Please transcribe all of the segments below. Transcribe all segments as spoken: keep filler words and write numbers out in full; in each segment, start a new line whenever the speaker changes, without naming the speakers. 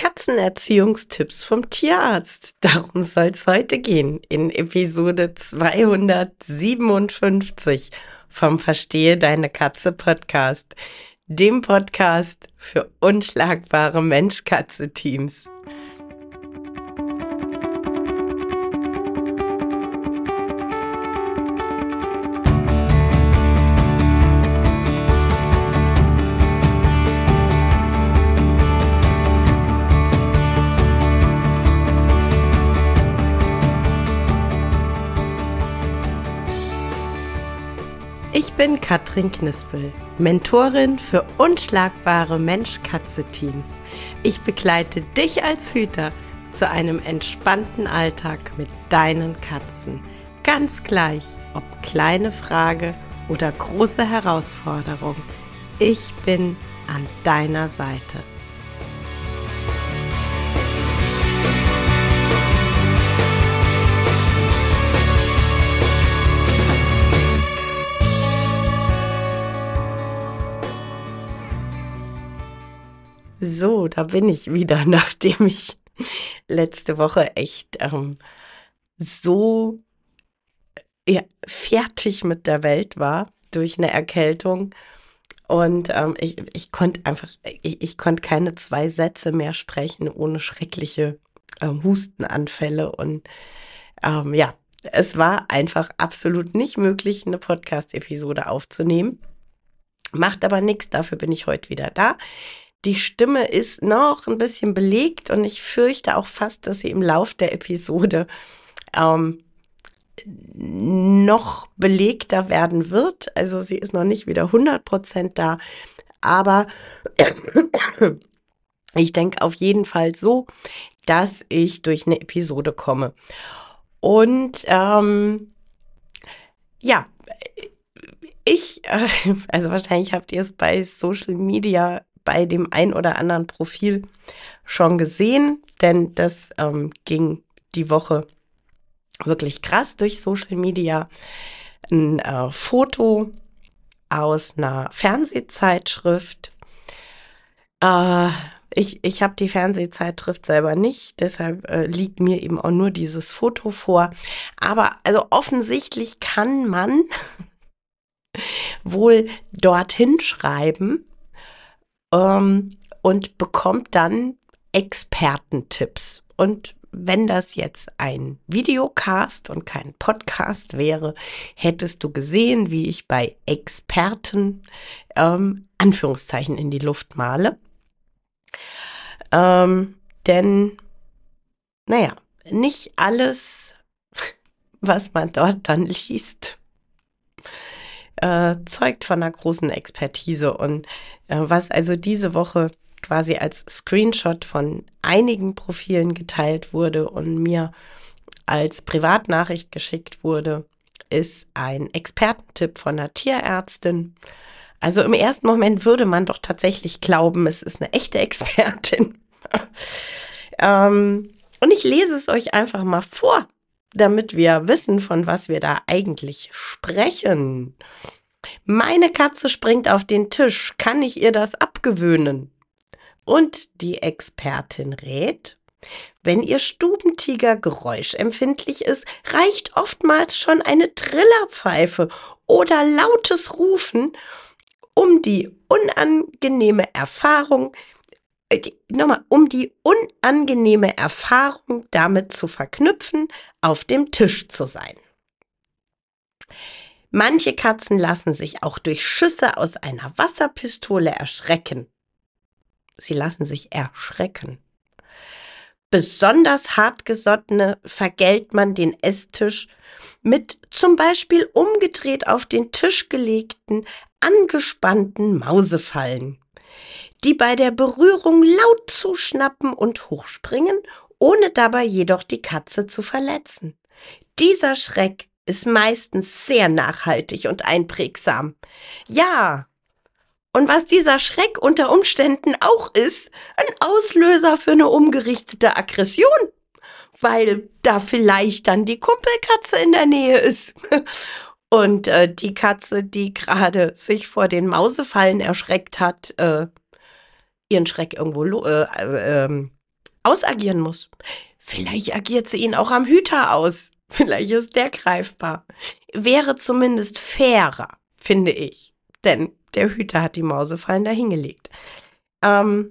Katzenerziehungstipps vom Tierarzt. Darum soll es heute gehen in Episode zweihundertsiebenundfünfzig vom Verstehe deine Katze Podcast, dem Podcast für unschlagbare Mensch-Katze-Teams. Ich bin Katrin Knispel, Mentorin für unschlagbare Mensch-Katze-Teams. Ich begleite dich als Hüter zu einem entspannten Alltag mit deinen Katzen. Ganz gleich, ob kleine Frage oder große Herausforderung. Ich bin an deiner Seite. So, da bin ich wieder, nachdem ich letzte Woche echt ähm, so ja, fertig mit der Welt war durch eine Erkältung. Und ähm, ich, ich konnte einfach, ich, ich konnte keine zwei Sätze mehr sprechen ohne schreckliche ähm, Hustenanfälle. Und ähm, ja, es war einfach absolut nicht möglich, eine Podcast-Episode aufzunehmen. Macht aber nichts, dafür bin ich heute wieder da. Die Stimme ist noch ein bisschen belegt und ich fürchte auch fast, dass sie im Lauf der Episode ähm, noch belegter werden wird. Also sie ist noch nicht wieder hundert Prozent da, aber ich denke auf jeden Fall so, dass ich durch eine Episode komme. Und ähm, ja, ich, äh, also wahrscheinlich habt ihr es bei Social Media bei dem ein oder anderen Profil schon gesehen, denn das ähm, ging die Woche wirklich krass durch Social Media. Ein äh, Foto aus einer Fernsehzeitschrift. Äh, ich ich habe die Fernsehzeitschrift selber nicht, deshalb äh, liegt mir eben auch nur dieses Foto vor. Aber also offensichtlich kann man wohl dorthin schreiben, Ähm, und bekommt dann Expertentipps. Und wenn das jetzt ein Videocast und kein Podcast wäre, hättest du gesehen, wie ich bei Experten ähm, Anführungszeichen in die Luft male. Ähm, denn, naja, nicht alles, was man dort dann liest, Äh, zeugt von einer großen Expertise. Und äh, was also diese Woche quasi als Screenshot von einigen Profilen geteilt wurde und mir als Privatnachricht geschickt wurde, ist ein Expertentipp von einer Tierärztin. Also im ersten Moment würde man doch tatsächlich glauben, es ist eine echte Expertin. ähm, und ich lese es euch einfach mal vor, damit wir wissen, von was wir da eigentlich sprechen. Meine Katze springt auf den Tisch. Kann ich ihr das abgewöhnen? Und die Expertin rät, wenn ihr Stubentiger geräuschempfindlich ist, reicht oftmals schon eine Trillerpfeife oder lautes Rufen, um die unangenehme Erfahrung Nochmal, um die unangenehme Erfahrung damit zu verknüpfen, auf dem Tisch zu sein. Manche Katzen lassen sich auch durch Schüsse aus einer Wasserpistole erschrecken. Sie lassen sich erschrecken. Besonders hartgesottene vergällt man den Esstisch mit zum Beispiel umgedreht auf den Tisch gelegten, angespannten Mausefallen, die bei der Berührung laut zuschnappen und hochspringen, ohne dabei jedoch die Katze zu verletzen. Dieser Schreck ist meistens sehr nachhaltig und einprägsam. Ja, und was dieser Schreck unter Umständen auch ist, ein Auslöser für eine umgerichtete Aggression, weil da vielleicht dann die Kumpelkatze in der Nähe ist. Und äh, die Katze, die gerade sich vor den Mausefallen erschreckt hat, äh, ihren Schreck irgendwo lo- äh, äh, ausagieren muss. Vielleicht agiert sie ihn auch am Hüter aus. Vielleicht ist der greifbar. Wäre zumindest fairer, finde ich. Denn der Hüter hat die Mausefallen dahingelegt. Ähm,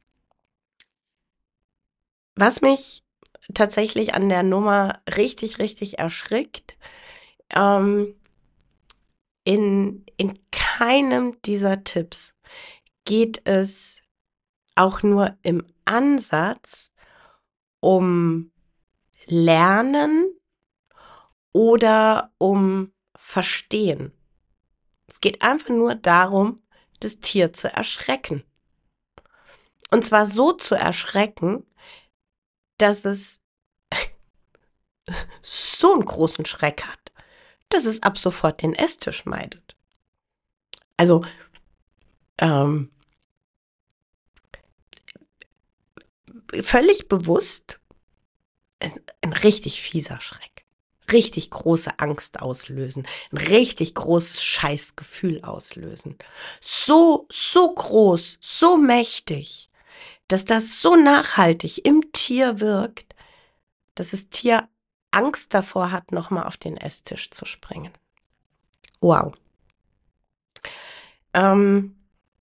was mich tatsächlich an der Nummer richtig, richtig erschrickt, ähm, in, in keinem dieser Tipps geht es auch nur im Ansatz um Lernen oder um Verstehen. Es geht einfach nur darum, das Tier zu erschrecken. Und zwar so zu erschrecken, dass es so einen großen Schreck hat, dass es ab sofort den Esstisch meidet. Also, ähm, völlig bewusst ein, ein richtig fieser Schreck. Richtig große Angst auslösen. Ein richtig großes Scheißgefühl auslösen. So, so groß, so mächtig, dass das so nachhaltig im Tier wirkt, dass das Tier Angst davor hat, nochmal auf den Esstisch zu springen. Wow. Ähm,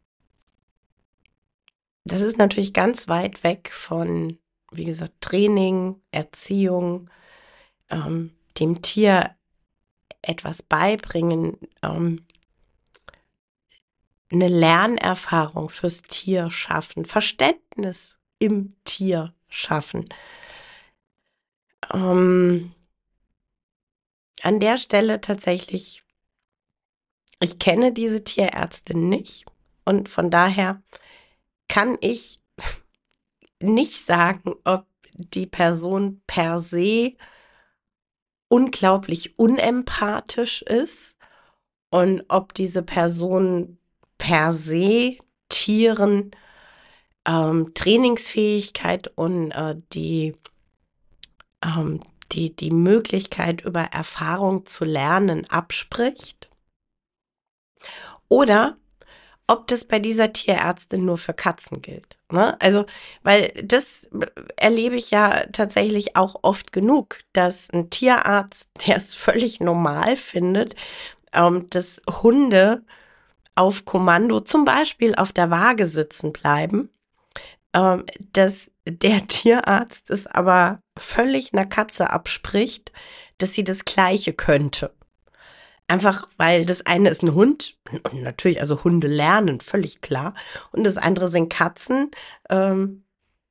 das ist natürlich ganz weit weg von, wie gesagt, Training, Erziehung, ähm, dem Tier etwas beibringen, ähm, eine Lernerfahrung fürs Tier schaffen, Verständnis im Tier schaffen. Ähm, an der Stelle tatsächlich, ich kenne diese Tierärztin nicht und von daher kann ich nicht sagen, ob die Person per se unglaublich unempathisch ist und ob diese Person per se Tieren ähm, Trainingsfähigkeit und äh, die, ähm, die, die Möglichkeit über Erfahrung zu lernen abspricht. Oder ob das bei dieser Tierärztin nur für Katzen gilt. Ne? Also, weil das erlebe ich ja tatsächlich auch oft genug, dass ein Tierarzt, der es völlig normal findet, ähm, dass Hunde auf Kommando zum Beispiel auf der Waage sitzen bleiben, ähm, dass der Tierarzt es aber völlig einer Katze abspricht, dass sie das Gleiche könnte. Einfach, weil das eine ist ein Hund und natürlich, also Hunde lernen, völlig klar. Und das andere sind Katzen. Ähm,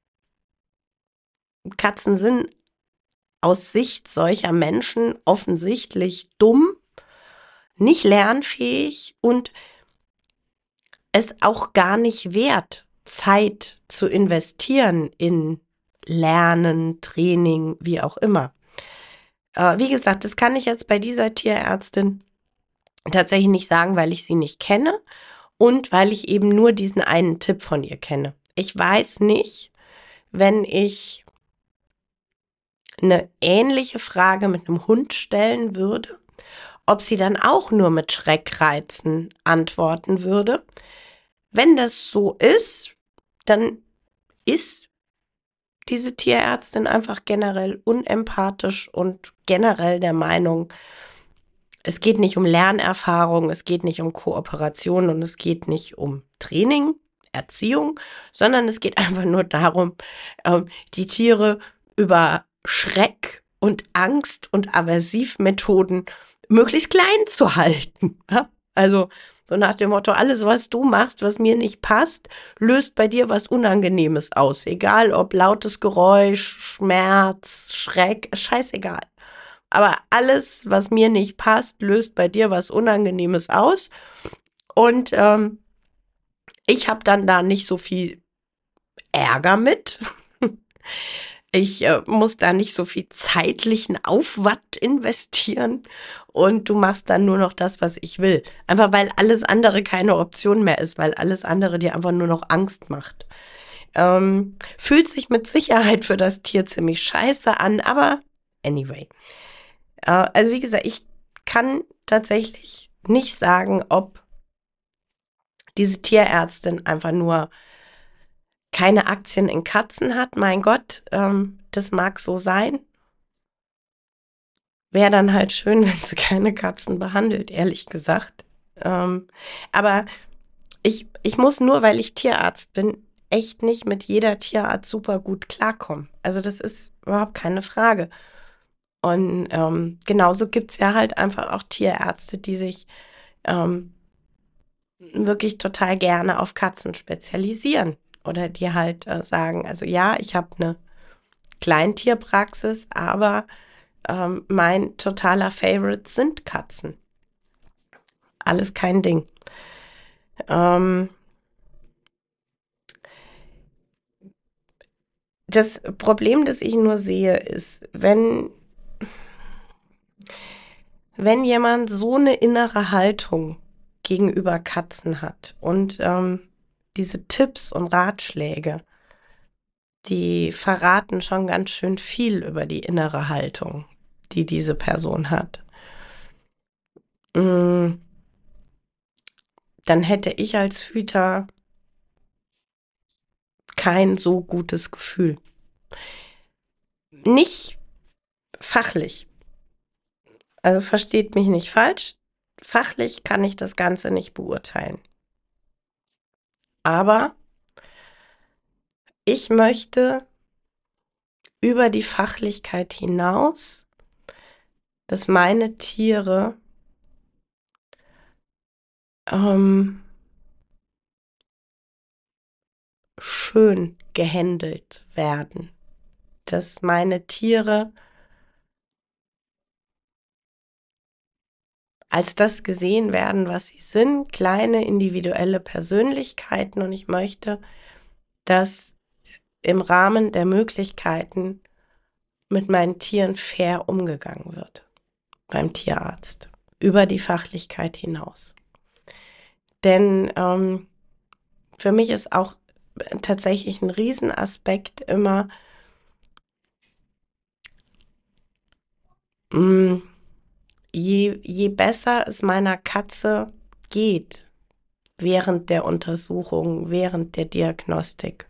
Katzen sind aus Sicht solcher Menschen offensichtlich dumm, nicht lernfähig und es auch gar nicht wert, Zeit zu investieren in Lernen, Training, wie auch immer. Äh, wie gesagt, das kann ich jetzt bei dieser Tierärztin tatsächlich nicht sagen, weil ich sie nicht kenne und weil ich eben nur diesen einen Tipp von ihr kenne. Ich weiß nicht, wenn ich eine ähnliche Frage mit einem Hund stellen würde, ob sie dann auch nur mit Schreckreizen antworten würde. Wenn das so ist, dann ist diese Tierärztin einfach generell unempathisch und generell der Meinung, es geht nicht um Lernerfahrung, es geht nicht um Kooperation und es geht nicht um Training, Erziehung, sondern es geht einfach nur darum, ähm, die Tiere über Schreck und Angst und Aversivmethoden möglichst klein zu halten. Ja? Also so nach dem Motto, alles, was du machst, was mir nicht passt, löst bei dir was Unangenehmes aus. Egal ob lautes Geräusch, Schmerz, Schreck, scheißegal. Aber alles, was mir nicht passt, löst bei dir was Unangenehmes aus. Und ähm, ich habe dann da nicht so viel Ärger mit. Ich äh, muss da nicht so viel zeitlichen Aufwand investieren und du machst dann nur noch das, was ich will. Einfach weil alles andere keine Option mehr ist, weil alles andere dir einfach nur noch Angst macht. Ähm, fühlt sich mit Sicherheit für das Tier ziemlich scheiße an, aber anyway. Äh, also wie gesagt, ich kann tatsächlich nicht sagen, ob diese Tierärztin einfach nur keine Aktien in Katzen hat, mein Gott, ähm, das mag so sein. Wäre dann halt schön, wenn sie keine Katzen behandelt, ehrlich gesagt. Ähm, aber ich, ich muss nur, weil ich Tierarzt bin, echt nicht mit jeder Tierart super gut klarkommen. Also das ist überhaupt keine Frage. Und ähm, genauso gibt's ja halt einfach auch Tierärzte, die sich ähm, wirklich total gerne auf Katzen spezialisieren. Oder die halt äh, sagen, also ja, ich habe eine Kleintierpraxis, aber ähm, mein totaler Favorite sind Katzen. Alles kein Ding. Ähm, das Problem, das ich nur sehe, ist, wenn, wenn jemand so eine innere Haltung gegenüber Katzen hat und ähm, diese Tipps und Ratschläge, die verraten schon ganz schön viel über die innere Haltung, die diese Person hat. Mm, dann hätte ich als Hüter kein so gutes Gefühl. Nicht fachlich. Also versteht mich nicht falsch. Fachlich kann ich das Ganze nicht beurteilen. Aber ich möchte über die Fachlichkeit hinaus, dass meine Tiere ähm, schön gehandelt werden. Dass meine Tiere als das gesehen werden, was sie sind, kleine individuelle Persönlichkeiten. Und ich möchte, dass im Rahmen der Möglichkeiten mit meinen Tieren fair umgegangen wird beim Tierarzt, über die Fachlichkeit hinaus. Denn ähm, für mich ist auch tatsächlich ein Riesenaspekt immer, mh, je, je besser es meiner Katze geht während der Untersuchung, während der Diagnostik,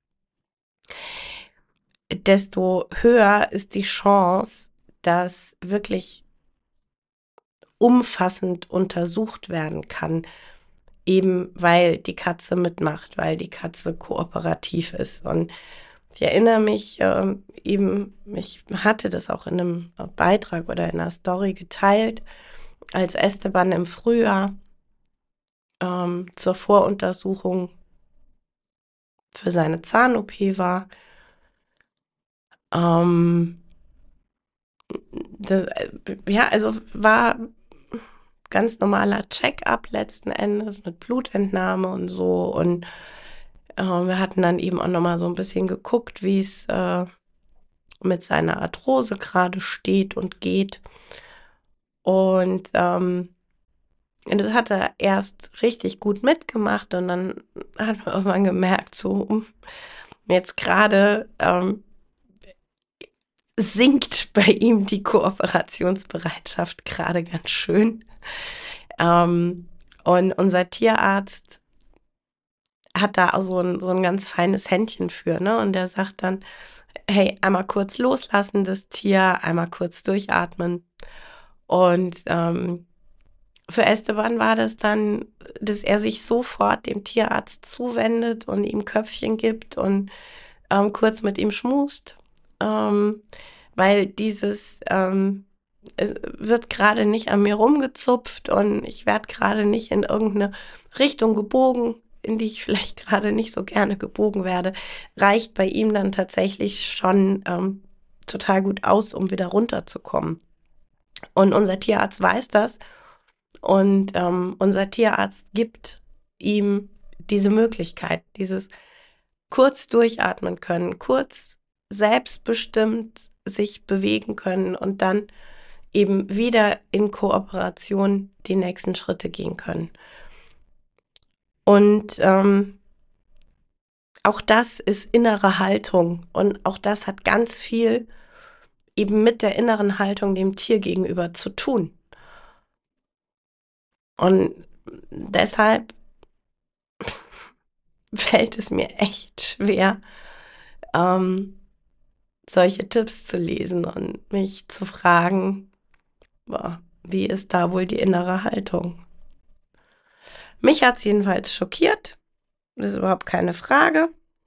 desto höher ist die Chance, dass wirklich umfassend untersucht werden kann, eben weil die Katze mitmacht, weil die Katze kooperativ ist. Und ich erinnere mich äh, eben, ich hatte das auch in einem Beitrag oder in einer Story geteilt, als Esteban im Frühjahr ähm, zur Voruntersuchung für seine Zahn-O P war. Ähm, das, äh, ja, also war ganz normaler Check-up letzten Endes mit Blutentnahme und so. Und äh, wir hatten dann eben auch nochmal so ein bisschen geguckt, wie es äh, mit seiner Arthrose gerade steht und geht. Und ähm, das hat er erst richtig gut mitgemacht und dann hat man irgendwann gemerkt, so jetzt gerade ähm, sinkt bei ihm die Kooperationsbereitschaft gerade ganz schön. Ähm, und unser Tierarzt hat da auch so ein, so ein ganz feines Händchen für, ne? Und der sagt dann, hey, einmal kurz loslassen, das Tier, einmal kurz durchatmen. Und ähm, für Esteban war das dann, dass er sich sofort dem Tierarzt zuwendet und ihm Köpfchen gibt und ähm, kurz mit ihm schmust, ähm, weil dieses ähm, es wird gerade nicht an mir rumgezupft und ich werde gerade nicht in irgendeine Richtung gebogen, in die ich vielleicht gerade nicht so gerne gebogen werde, reicht bei ihm dann tatsächlich schon ähm, total gut aus, um wieder runterzukommen. Und unser Tierarzt weiß das und ähm, unser Tierarzt gibt ihm diese Möglichkeit, dieses kurz durchatmen können, kurz selbstbestimmt sich bewegen können und dann eben wieder in Kooperation die nächsten Schritte gehen können. Und ähm, auch das ist innere Haltung und auch das hat ganz viel eben mit der inneren Haltung dem Tier gegenüber zu tun. Und deshalb fällt es mir echt schwer, ähm, solche Tipps zu lesen und mich zu fragen, boah, wie ist da wohl die innere Haltung? Mich hat es jedenfalls schockiert, das ist überhaupt keine Frage.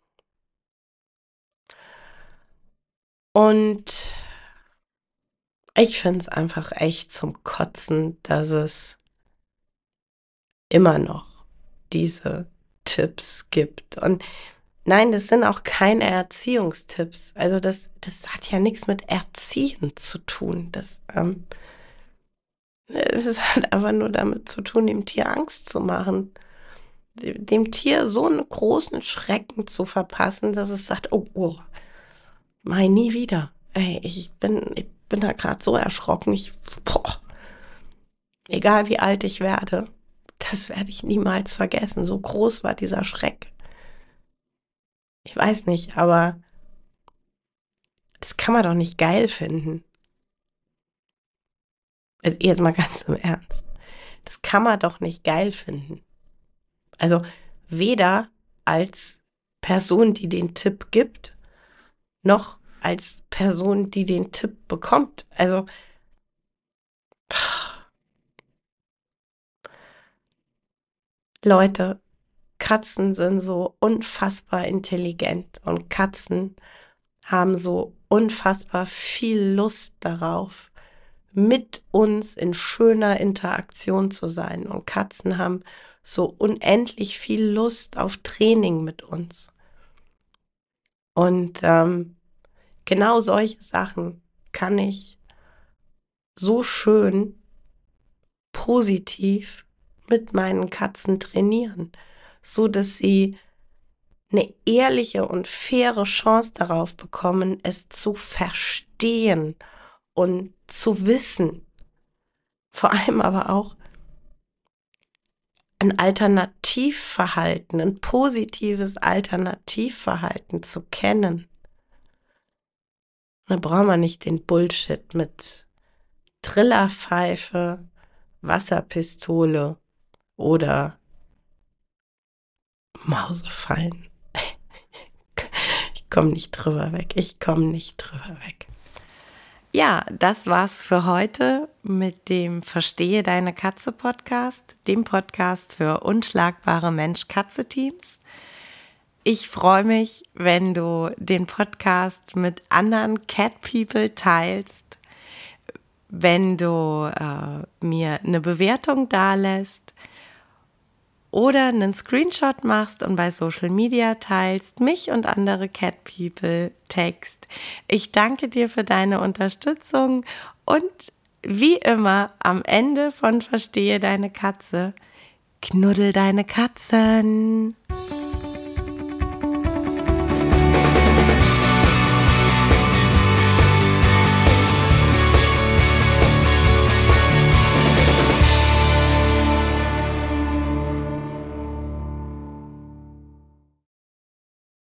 Und ich finde es einfach echt zum Kotzen, dass es immer noch diese Tipps gibt. Und nein, das sind auch keine Erziehungstipps. Also das, das hat ja nichts mit Erziehen zu tun. Das, ähm, es hat einfach nur damit zu tun, dem Tier Angst zu machen. Dem Tier so einen großen Schrecken zu verpassen, dass es sagt, oh, oh, mach ich nie wieder. Ey, ich bin, ich bin da gerade so erschrocken. Ich, boah, egal wie alt ich werde, das werde ich niemals vergessen. So groß war dieser Schreck. Ich weiß nicht, aber das kann man doch nicht geil finden. Also jetzt mal ganz im Ernst. Das kann man doch nicht geil finden. Also weder als Person, die den Tipp gibt, noch als Person, die den Tipp bekommt. Also, Leute, Katzen sind so unfassbar intelligent und Katzen haben so unfassbar viel Lust darauf, mit uns in schöner Interaktion zu sein. Und Katzen haben so unendlich viel Lust auf Training mit uns. Und ähm, genau solche Sachen kann ich so schön positiv mit meinen Katzen trainieren, so dass sie eine ehrliche und faire Chance darauf bekommen, es zu verstehen und zu wissen. Vor allem aber auch ein Alternativverhalten, ein positives Alternativverhalten zu kennen. Da braucht man nicht den Bullshit mit Trillerpfeife, Wasserpistole oder Mausefallen. Ich komme nicht drüber weg. Ich komme nicht drüber weg. Ja, das war's für heute mit dem Verstehe deine Katze Podcast, dem Podcast für unschlagbare Mensch-Katze-Teams. Ich freue mich, wenn du den Podcast mit anderen Cat People teilst, wenn du äh, mir eine Bewertung dalässt oder einen Screenshot machst und bei Social Media teilst, mich und andere Cat People text. Ich danke dir für deine Unterstützung und wie immer am Ende von Verstehe deine Katze, knuddel deine Katzen.